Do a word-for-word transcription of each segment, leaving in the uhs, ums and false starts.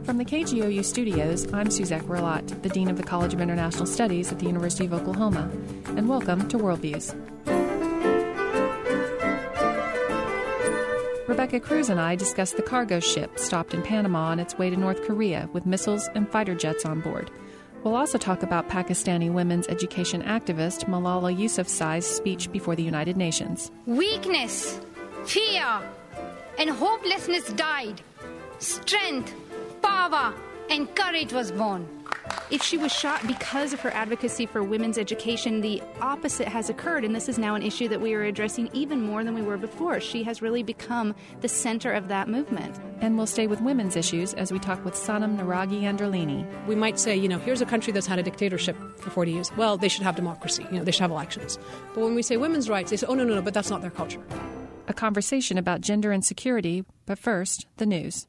From the K G O U studios, I'm Suzette Grillat, the Dean of the College of International Studies at the University of Oklahoma, and welcome to Worldviews. Rebecca Cruz and I discussed the cargo ship stopped in Panama on its way to North Korea with missiles and fighter jets on board. We'll also talk about Pakistani women's education activist Malala Yousafzai's speech before the United Nations. Weakness, fear, and hopelessness died. Strength, power, and courage was born. If she was shot because of her advocacy for women's education, the opposite has occurred, and this is now an issue that we are addressing even more than we were before. She has really become the center of that movement. And we'll stay with women's issues as we talk with Sanam Naragi Anderlini. We might say, you know, here's a country that's had a dictatorship for forty years. Well, they should have democracy. You know, they should have elections. But when we say women's rights, they say, oh, no, no, no, but that's not their culture. A conversation about gender and security, but first, the news.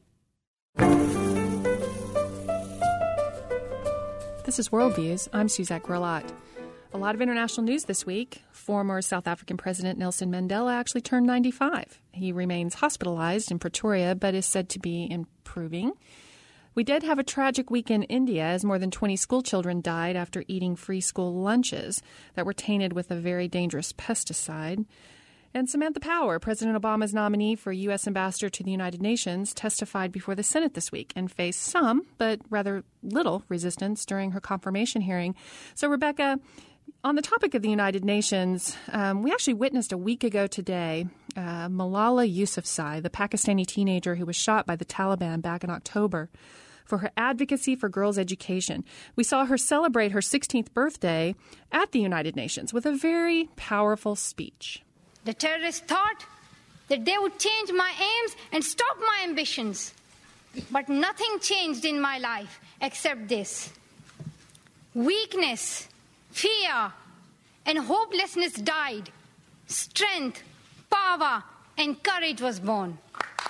This is Worldviews. I'm Suzette Grillat. A lot of international news this week. Former South African President Nelson Mandela actually turned ninety-five. He remains hospitalized in Pretoria, but is said to be improving. We did have a tragic week in India as more than twenty school children died after eating free school lunches that were tainted with a very dangerous pesticide. And Samantha Power, President Obama's nominee for U S ambassador to the United Nations, testified before the Senate this week and faced some, but rather little, resistance during her confirmation hearing. So, Rebecca, on the topic of the United Nations, um, we actually witnessed a week ago today uh, Malala Yousafzai, the Pakistani teenager who was shot by the Taliban back in October for her advocacy for girls' education. We saw her celebrate her sixteenth birthday at the United Nations with a very powerful speech. The terrorists thought that they would change my aims and stop my ambitions. But nothing changed in my life except this. Weakness, fear, and hopelessness died. Strength, power, and courage was born.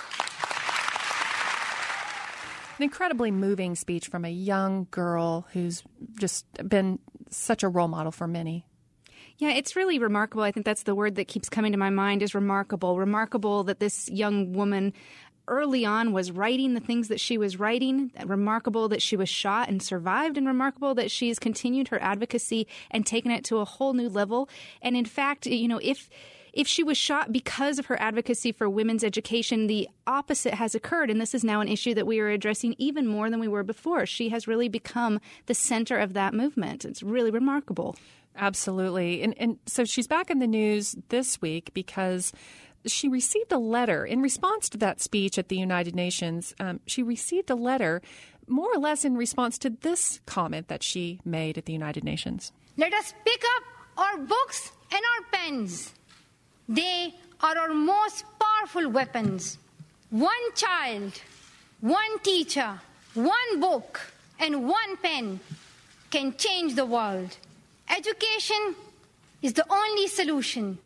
An incredibly moving speech from a young girl who's just been such a role model for many. Yeah, it's really remarkable. I think that's the word that keeps coming to my mind is remarkable. Remarkable that this young woman early on was writing the things that she was writing. Remarkable that she was shot and survived, and remarkable that she's continued her advocacy and taken it to a whole new level. And in fact, you know, if if she was shot because of her advocacy for women's education, the opposite has occurred. And this is now an issue that we are addressing even more than we were before. She has really become the center of that movement. It's really remarkable. Absolutely. And, and so she's back in the news this week because she received a letter in response to that speech at the United Nations. Um, she received a letter more or less in response to this comment that she made at the United Nations. Let us pick up our books and our pens. They are our most powerful weapons. One child, one teacher, one book, and one pen can change the world. Education is the only solution.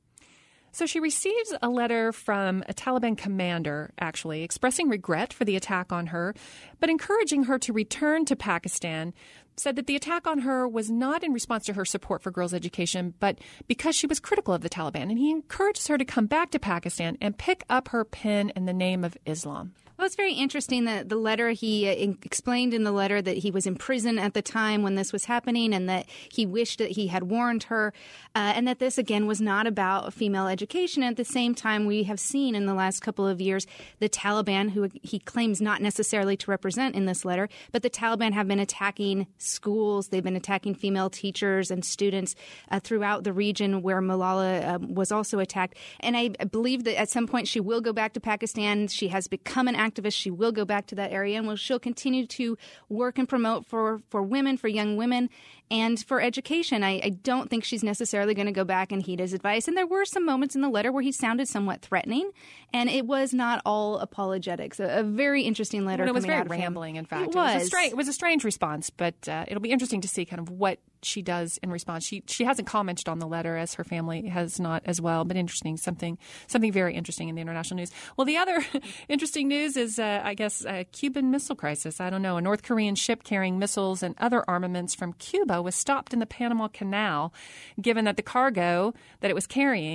So she receives a letter from a Taliban commander, actually, expressing regret for the attack on her, but encouraging her to return to Pakistan, said that the attack on her was not in response to her support for girls' education, but because she was critical of the Taliban. And he encourages her to come back to Pakistan and pick up her pen in the name of Islam. Well, it's very interesting that the letter, he uh, explained in the letter that he was in prison at the time when this was happening and that he wished that he had warned her uh, and that this, again, was not about female education. At the same time, we have seen in the last couple of years the Taliban, who he claims not necessarily to represent in this letter, but the Taliban have been attacking schools. They've been attacking female teachers and students uh, throughout the region where Malala um, was also attacked. And I believe that at some point she will go back to Pakistan. She has become an activist. She will go back to that area, and she'll continue to work and promote for, for women, for young women, and for education. I, I don't think she's necessarily going to go back and heed his advice. And there were some moments in the letter where he sounded somewhat threatening, and it was not all apologetics. A, a very interesting letter. Well, it was very out of rambling, him. in fact. It was. It was, a strange, it was a strange response, but uh, it'll be interesting to see kind of what she does in response. She she hasn't commented on the letter, as her family has not as well, but interesting, something something very interesting in the international news. Well, the other interesting news is, uh, I guess, a Cuban Missile Crisis. I don't know. A North Korean ship carrying missiles and other armaments from Cuba was stopped in the Panama Canal, given that the cargo that it was carrying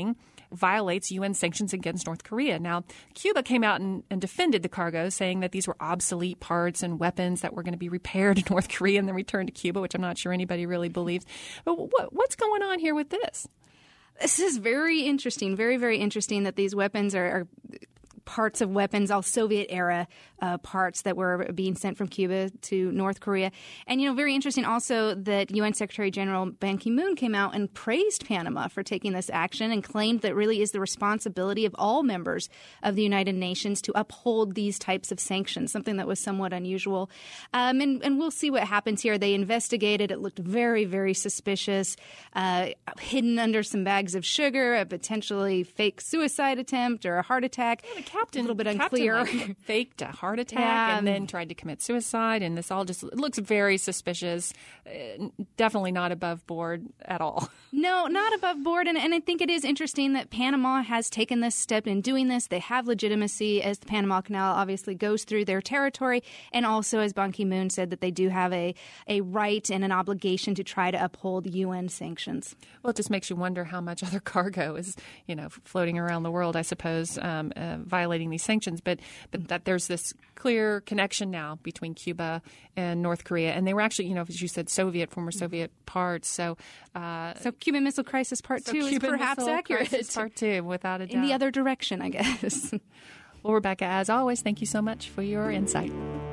violates U N sanctions against North Korea. Now, Cuba came out and, and defended the cargo, saying that these were obsolete parts and weapons that were going to be repaired in North Korea and then returned to Cuba, which I'm not sure anybody really believes. But what, what's going on here with this? This is very interesting, very, very interesting that these weapons are, are parts of weapons, all Soviet-era uh, parts that were being sent from Cuba to North Korea. And, you know, very interesting also that U N Secretary General Ban Ki-moon came out and praised Panama for taking this action and claimed that really is the responsibility of all members of the United Nations to uphold these types of sanctions, something that was somewhat unusual. Um, and, and we'll see what happens here. They investigated. It looked very, very suspicious, uh, hidden under some bags of sugar, a potentially fake suicide attempt or a heart attack. Yeah, Captain, a little bit Captain, unclear. Like, faked a heart attack Yeah. and then tried to commit suicide, and this all just it looks very suspicious. Uh, definitely not above board at all. No, not above board. And, and I think it is interesting that Panama has taken this step in doing this. They have legitimacy as the Panama Canal obviously goes through their territory. And also, as Ban Ki-moon said, that they do have a, a right and an obligation to try to uphold U N sanctions. Well, it just makes you wonder how much other cargo is, you know, floating around the world, I suppose, um, uh, violating these sanctions. But, but that there's this clear connection now between Cuba and North Korea. And they were actually, you know, as you said, Soviet, former Soviet parts. So, uh, So Cuban Missile Crisis Part so two is Cuban perhaps Missile accurate. Crisis Part two, without a doubt. In the other direction, I guess. Well, Rebecca, as always, thank you so much for your insight.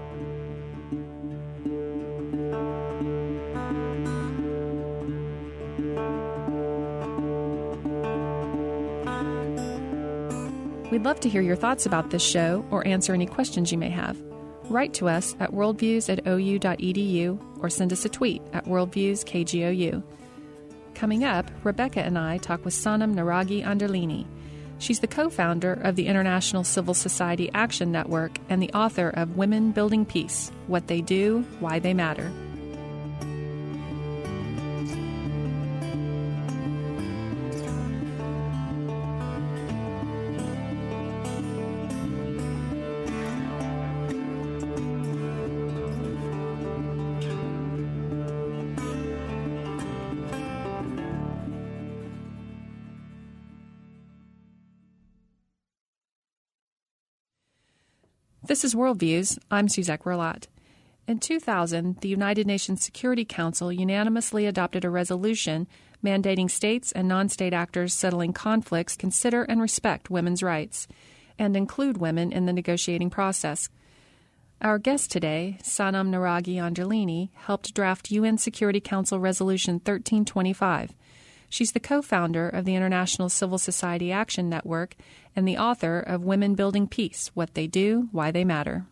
We'd love to hear your thoughts about this show or answer any questions you may have. Write to us at worldviews at o u dot e d u or send us a tweet at worldviews k g o u. Coming up, Rebecca and I talk with Sanam Naragi Anderlini. She's the co-founder of the International Civil Society Action Network and the author of Women Building Peace: What They Do, Why They Matter. This is Worldviews. I'm Suzette Grillat. In two thousand, the United Nations Security Council unanimously adopted a resolution mandating states and non-state actors settling conflicts consider and respect women's rights and include women in the negotiating process. Our guest today, Sanam Naragi Anderlini, helped draft U N Security Council Resolution thirteen twenty-five. She's the co-founder of the International Civil Society Action Network and the author of Women Building Peace: What They Do, Why They Matter.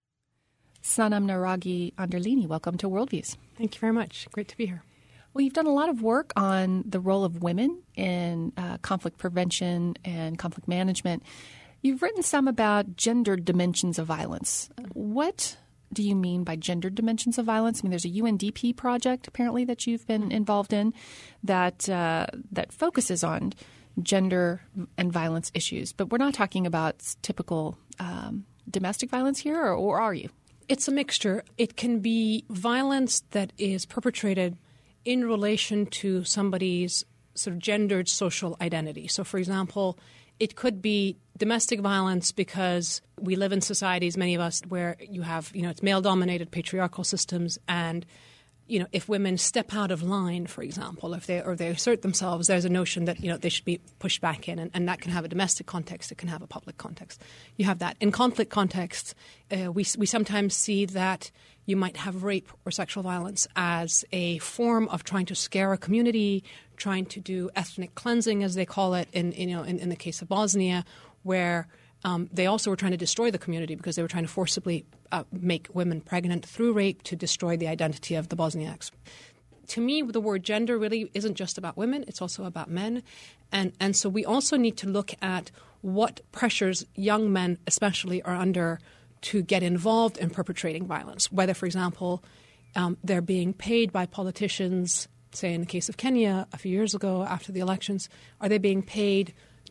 Sanam Naragi Anderlini, welcome to Worldviews. Thank you very much. Great to be here. Well, you've done a lot of work on the role of women in uh, conflict prevention and conflict management. You've written some about gendered dimensions of violence. What do you mean by gendered dimensions of violence? I mean, there's a U N D P project, apparently, that you've been involved in that uh, that focuses on gender and violence issues. But we're not talking about typical um, domestic violence here, or, or are you? It's a mixture. It can be violence that is perpetrated in relation to somebody's sort of gendered social identity. So, for example, it could be domestic violence because we live in societies, many of us, where you have, you know, it's male-dominated patriarchal systems, and, you know, if women step out of line, for example, if they or they assert themselves, there's a notion that, you know, they should be pushed back in, and, and that can have a domestic context, it can have a public context. You have that. In conflict contexts, uh, we we sometimes see that you might have rape or sexual violence as a form of trying to scare a community, trying to do ethnic cleansing, as they call it, in, in you know in, in the case of Bosnia, where um, they also were trying to destroy the community because they were trying to forcibly uh, make women pregnant through rape to destroy the identity of the Bosniaks. To me, the word gender really isn't just about women, it's also about men. And, and so we also need to look at what pressures young men especially are under to get involved in perpetrating violence, whether, for example, um, they're being paid by politicians, say in the case of Kenya a few years ago after the elections, are they being paid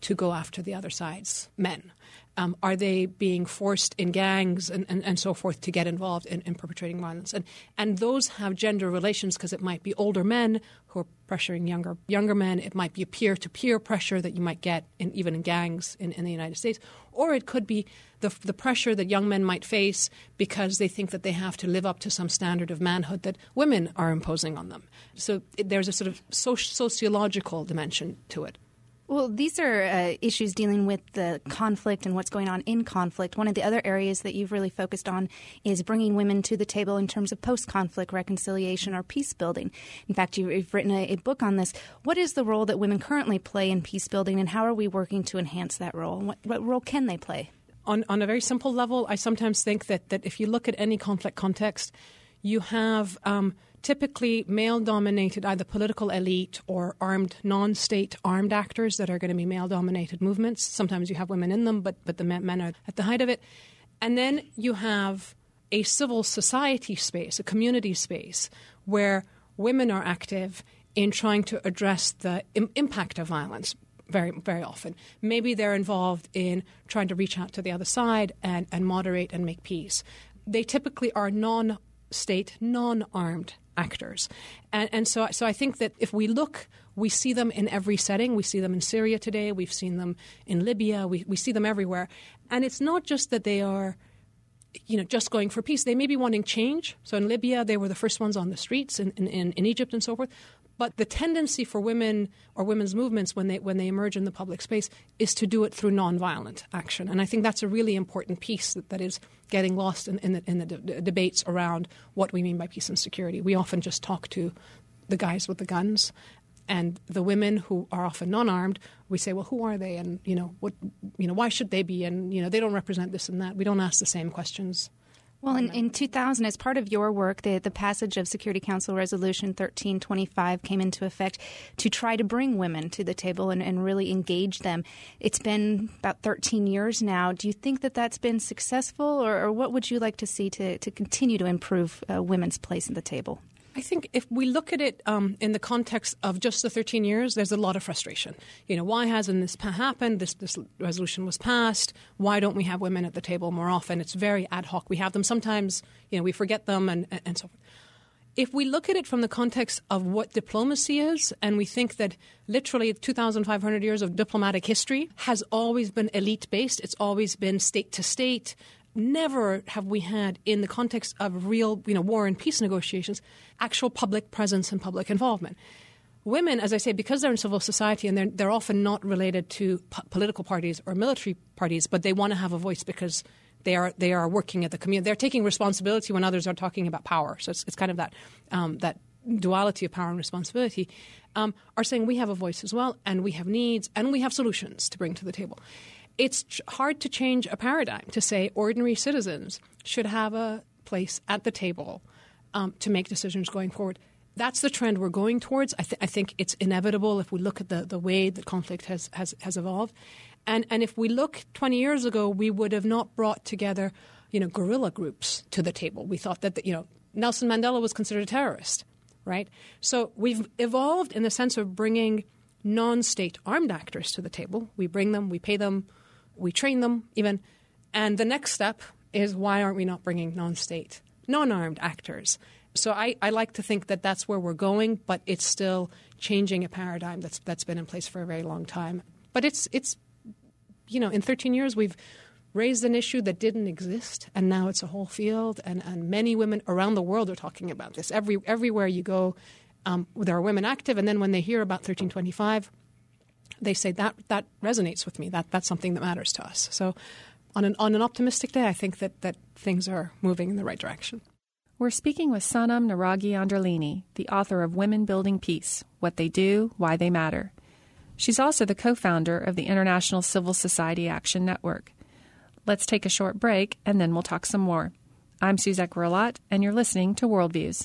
to go after the other side's men? Um, are they being forced in gangs and, and, and so forth to get involved in, in perpetrating violence? And and those have gender relations because it might be older men who are pressuring younger younger men. It might be a peer-to-peer pressure that you might get in, even in gangs in, in the United States. Or it could be the, the pressure that young men might face because they think that they have to live up to some standard of manhood that women are imposing on them. So it, there's a sort of soci- sociological dimension to it. Well, these are uh, issues dealing with the conflict and what's going on in conflict. One of the other areas that you've really focused on is bringing women to the table in terms of post-conflict reconciliation or peace building. In fact, you've written a, a book on this. What is the role that women currently play in peace building, and how are we working to enhance that role? What, what role can they play? On, on a very simple level, I sometimes think that, that if you look at any conflict context, you have um, typically male-dominated either political elite or armed, non-state armed actors that are going to be male-dominated movements. Sometimes you have women in them, but, but the men, men are at the height of it. And then you have a civil society space, a community space, where women are active in trying to address the im- impact of violence very, very often. Maybe they're involved in trying to reach out to the other side and, and moderate and make peace. They typically are non state, non-armed actors. And, and so, so I think that if we look, we see them in every setting. We see them in Syria today. We've seen them in Libya. We, we see them everywhere. And it's not just that they are, you know, just going for peace. They may be wanting change. So in Libya, they were the first ones on the streets, in, in, in Egypt and so forth. But the tendency for women or women's movements when they when they emerge in the public space is to do it through nonviolent action. And I think that's a really important piece that, that is getting lost in, in the, in the de- debates around what we mean by peace and security. We often just talk to the guys with the guns, and the women who are often non-armed, we say, well, who are they? And, you know, what, you know, why should they be? And, you know, they don't represent this and that. We don't ask the same questions. Well, in, in two thousand, as part of your work, the, the passage of Security Council Resolution thirteen twenty-five came into effect to try to bring women to the table and, and really engage them. It's been about thirteen years now. Do you think that that's been successful, or, or what would you like to see to, to continue to improve uh, women's place at the table? I think if we look at it um, in the context of just the thirteen years, there's a lot of frustration. You know, why hasn't this pa- happened? This, this resolution was passed. Why don't we have women at the table more often? It's very ad hoc. We have them sometimes, you know, we forget them and, and so forth. If we look at it from the context of what diplomacy is, and we think that literally two thousand five hundred years of diplomatic history has always been elite-based, it's always been state-to-state. Never have we had, in the context of real, you know, war and peace negotiations, actual public presence and public involvement. Women, as I say, because they're in civil society and they're, they're often not related to po- political parties or military parties, but they want to have a voice because they are they are working at the community. They're taking responsibility when others are talking about power. So it's, it's kind of that um, that duality of power and responsibility. Um, are saying we have a voice as well, and we have needs, and we have solutions to bring to the table. It's ch- hard to change a paradigm to say ordinary citizens should have a place at the table um, to make decisions going forward. That's the trend we're going towards. I, th- I think it's inevitable if we look at the, the way that conflict has, has, has evolved. And and if we look twenty years ago, we would have not brought together, you know, guerrilla groups to the table. We thought that, the, you know, Nelson Mandela was considered a terrorist, right? So we've evolved in the sense of bringing non-state armed actors to the table. We bring them, we pay them, we train them even. And the next step is, why aren't we not bringing non-state, non-armed actors? So I, I like to think that that's where we're going, but it's still changing a paradigm that's that's been in place for a very long time. But it's, it's you know, in thirteen years we've raised an issue that didn't exist, and now it's a whole field, and, and many women around the world are talking about this. Every Everywhere you go, um, there are women active, and then when they hear about thirteen twenty-five, they say that that resonates with me. That that's something that matters to us. So on an on an optimistic day, I think that, that things are moving in the right direction. We're speaking with Sanam Naraghi-Anderlini, the author of Women Building Peace, What They Do, Why They Matter. She's also the co-founder of the International Civil Society Action Network. Let's take a short break, and then we'll talk some more. I'm Suzette Grillat, and you're listening to Worldviews.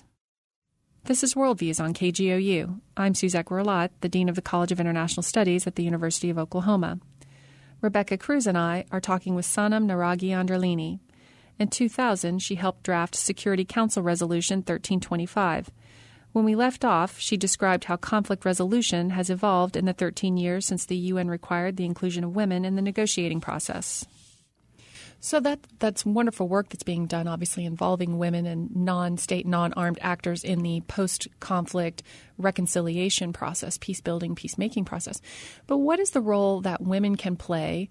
This is Worldviews on K G O U. I'm Suzette Grillat, the Dean of the College of International Studies at the University of Oklahoma. Rebecca Cruz and I are talking with Sanam Naraghi-Anderlini. In two thousand, she helped draft Security Council Resolution thirteen twenty-five, When we left off, she described how conflict resolution has evolved in the thirteen years since the U N required the inclusion of women in the negotiating process. So that that's wonderful work that's being done, obviously involving women and non-state, non-armed actors in the post-conflict reconciliation process, peace-building, peacemaking process. But what is the role that women can play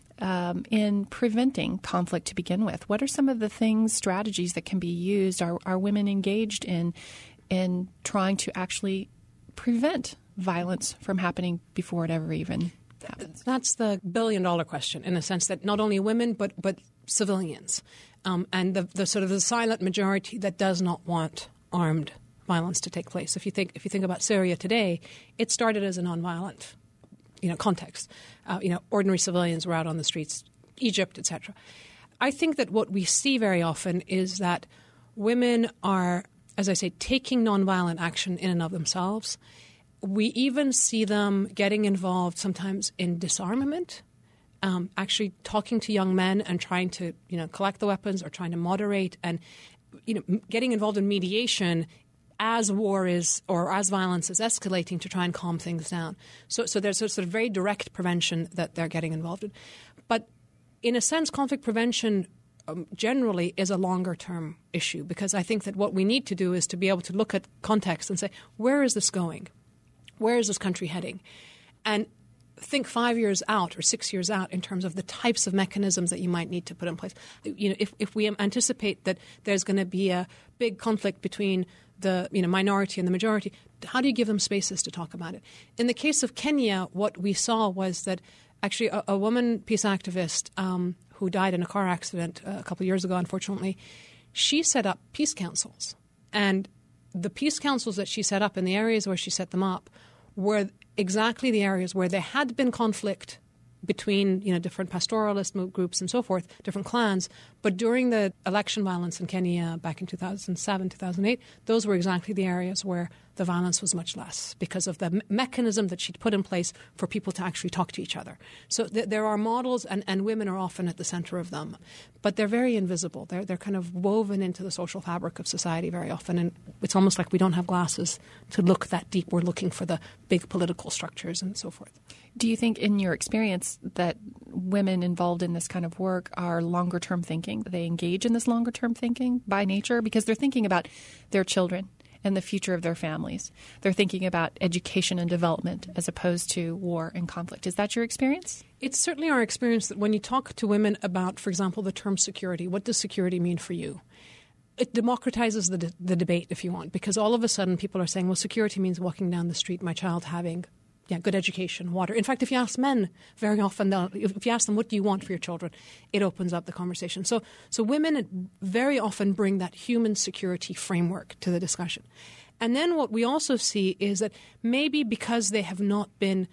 um, in preventing conflict to begin with? What are some of the things, strategies that can be used? Are, are women engaged in in trying to actually prevent violence from happening before it ever even happens? That's the billion-dollar question, in a sense that not only women but but civilians, um, and the, the sort of the silent majority that does not want armed violence to take place. If you think if you think about Syria today, it started as a nonviolent, you know, context. Uh, you know, ordinary civilians were out on the streets, Egypt, et cetera. I think that what we see very often is that women are, as I say, taking nonviolent action in and of themselves. We even see them getting involved sometimes in disarmament, um, actually talking to young men and trying to, you know, collect the weapons or trying to moderate and, you know, getting involved in mediation as war is or as violence is escalating to try and calm things down. So, so there's a sort of very direct prevention that they're getting involved in. But in a sense, conflict prevention Um, generally is a longer-term issue, because I think that what we need to do is to be able to look at context and say, where is this going? Where is this country heading? And think five years out or six years out in terms of the types of mechanisms that you might need to put in place. You know, if, if we anticipate that there's going to be a big conflict between the you know minority and the majority, how do you give them spaces to talk about it? In the case of Kenya, what we saw was that actually a, a woman peace activist um, who died in a car accident uh, a couple of years ago, unfortunately, she set up peace councils. And the peace councils that she set up in the areas where she set them up were exactly the areas where there had been conflict between, you know, different pastoralist groups and so forth, different clans. But during the election violence in Kenya back in two thousand seven, two thousand eight, those were exactly the areas where the violence was much less because of the me- mechanism that she'd put in place for people to actually talk to each other. So th- there are models, and, and women are often at the center of them. But they're very invisible. They're, they're kind of woven into the social fabric of society very often. And it's almost like we don't have glasses to look that deep. We're looking for the big political structures and so forth. Do you think, in your experience, that women involved in this kind of work are longer-term thinking? They engage in this longer-term thinking by nature because they're thinking about their children and the future of their families. They're thinking about education and development as opposed to war and conflict. Is that your experience? It's certainly our experience that when you talk to women about, for example, the term security, what does security mean for you? It democratizes the, de- the debate, if you want, because all of a sudden people are saying, well, security means walking down the street, my child having Yeah, good education, water. In fact, if you ask men, very often, if you ask them, what do you want for your children, it opens up the conversation. So so women very often bring that human security framework to the discussion. And then what we also see is that maybe because they have not been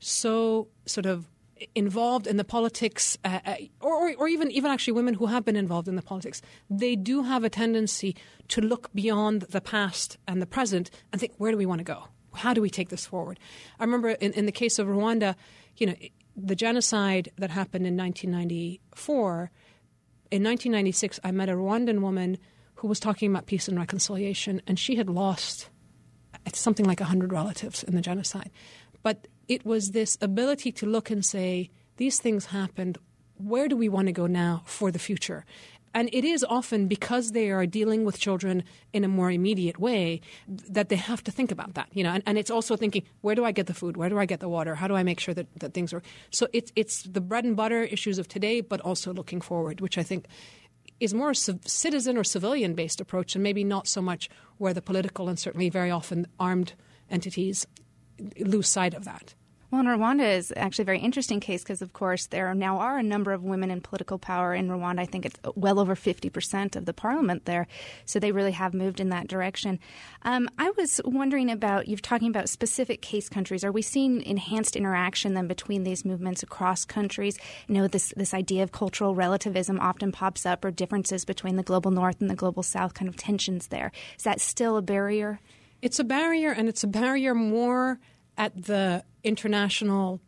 so sort of involved in the politics, uh, or, or even, even actually women who have been involved in the politics, they do have a tendency to look beyond the past and the present and think, where do we want to go? How do we take this forward? I remember in, in the case of Rwanda, you know, the genocide that happened in nineteen ninety-four. In nineteen ninety-six, I met a Rwandan woman who was talking about peace and reconciliation, and she had lost something like one hundred relatives in the genocide. But it was this ability to look and say, these things happened. Where do we want to go now for the future? And it is often because they are dealing with children in a more immediate way that they have to think about that, you know. And, and it's also thinking, where do I get the food? Where do I get the water? How do I make sure that, that things are... So it's it's the bread and butter issues of today, but also looking forward, which I think is more a citizen or civilian-based approach and maybe not so much where the political and certainly very often armed entities lose sight of that. Well, and Rwanda is actually a very interesting case because, of course, there now are a number of women in political power in Rwanda. I think it's well over fifty percent of the parliament there. So they really have moved in that direction. Um, I was wondering about, you're talking about specific case countries. Are we seeing enhanced interaction then between these movements across countries? You know, this, this idea of cultural relativism often pops up, or differences between the global north and the global south, kind of tensions there. Is that still a barrier? It's a barrier, and it's a barrier more at the international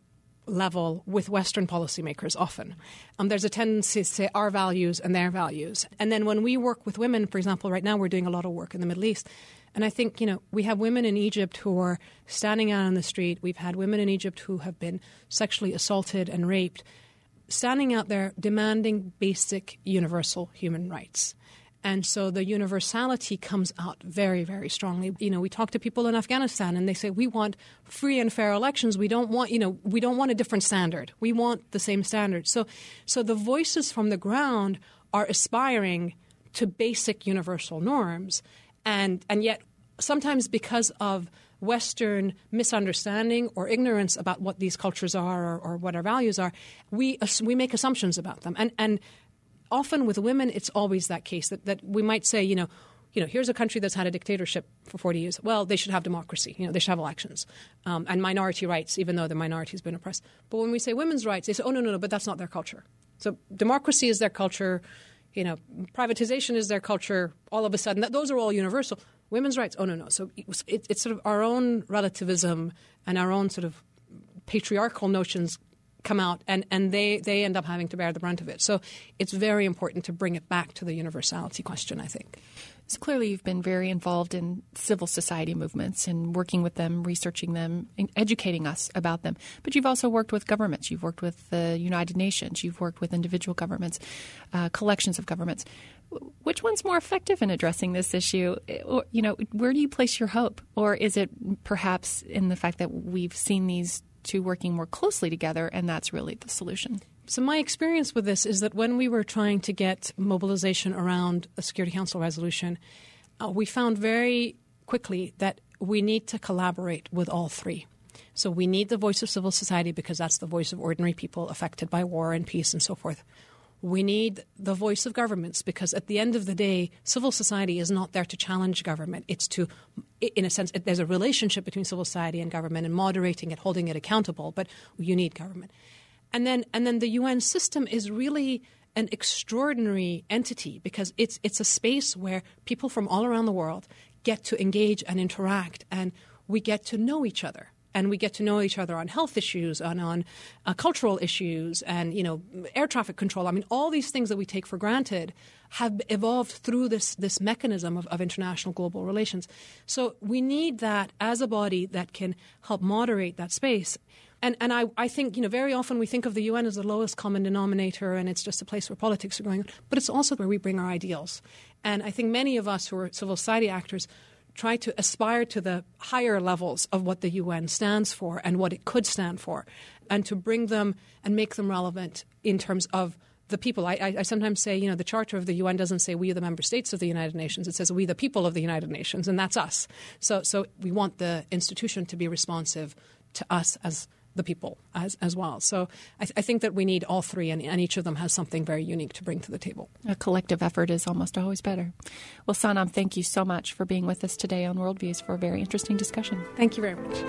level with Western policymakers often. Um, there's a tendency to say our values and their values. And then when we work with women, for example, right now we're doing a lot of work in the Middle East. And I think, you know, we have women in Egypt who are standing out on the street. We've had women in Egypt who have been sexually assaulted and raped, standing out there demanding basic universal human rights. And so the universality comes out very, very strongly. You know, we talk to people in Afghanistan and they say, we want free and fair elections. We don't want, you know, we don't want a different standard. We want the same standard. So, so the voices from the ground are aspiring to basic universal norms. And, and yet sometimes because of Western misunderstanding or ignorance about what these cultures are or, or what our values are, we, we make assumptions about them. And, and often with women, it's always that case that, that we might say, you know, you know, here's a country that's had a dictatorship for forty years. Well, they should have democracy. You know, they should have elections um, and minority rights, even though the minority has been oppressed. But when we say women's rights, they say, oh, no, no, no, but that's not their culture. So democracy is their culture. You know, privatization is their culture. All of a sudden, that, those are all universal. Women's rights, oh, no, no. So it, it's sort of our own relativism and our own sort of patriarchal notions come out, and, and they, they end up having to bear the brunt of it. So it's very important to bring it back to the universality question, I think. So clearly you've been very involved in civil society movements and working with them, researching them, and educating us about them. But you've also worked with governments. You've worked with the United Nations. You've worked with individual governments, uh, collections of governments. Which one's more effective in addressing this issue? Or, you know, where do you place your hope? Or is it perhaps in the fact that we've seen these two working more closely together and that's really the solution? So my experience with this is that when we were trying to get mobilization around a Security Council resolution, uh, we found very quickly that we need to collaborate with all three. So we need the voice of civil society because that's the voice of ordinary people affected by war and peace and so forth. We need the voice of governments because at the end of the day, civil society is not there to challenge government. It's to, in a sense, there's a relationship between civil society and government and moderating it, holding it accountable, but you need government. And then and then the U N system is really an extraordinary entity because it's it's a space where people from all around the world get to engage and interact, and we get to know each other. And we get to know each other on health issues, and on uh, cultural issues, and, you know, air traffic control. I mean, all these things that we take for granted have evolved through this this mechanism of, of international global relations. So we need that as a body that can help moderate that space. And and I, I think, you know, very often we think of the U N as the lowest common denominator and it's just a place where politics are going on. But it's also where we bring our ideals. And I think many of us who are civil society actors try to aspire to the higher levels of what the U N stands for and what it could stand for, and to bring them and make them relevant in terms of the people. I, I, I sometimes say, you know, the Charter of the U N doesn't say we are the member states of the United Nations. It says we the people of the United Nations, and that's us. So, so we want the institution to be responsive to us as the people as, as well. So I, th- I think that we need all three, and, and each of them has something very unique to bring to the table. A collective effort is almost always better. Well, Sanam, thank you so much for being with us today on Worldviews for a very interesting discussion. Thank you very much.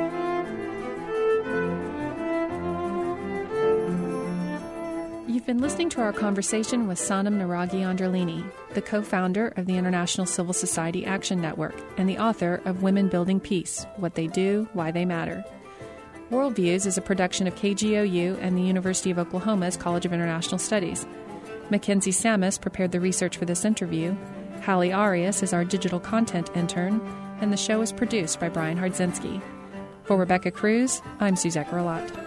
You've been listening to our conversation with Sanam Naraghi-Anderlini, the co-founder of the International Civil Society Action Network and the author of Women Building Peace, What They Do, Why They Matter. Worldviews is a production of K G O U and the University of Oklahoma's College of International Studies. Mackenzie Samus prepared the research for this interview. Hallie Arias is our digital content intern, and the show is produced by Brian Hardzinski. For Rebecca Cruz, I'm Suzette Gurlat.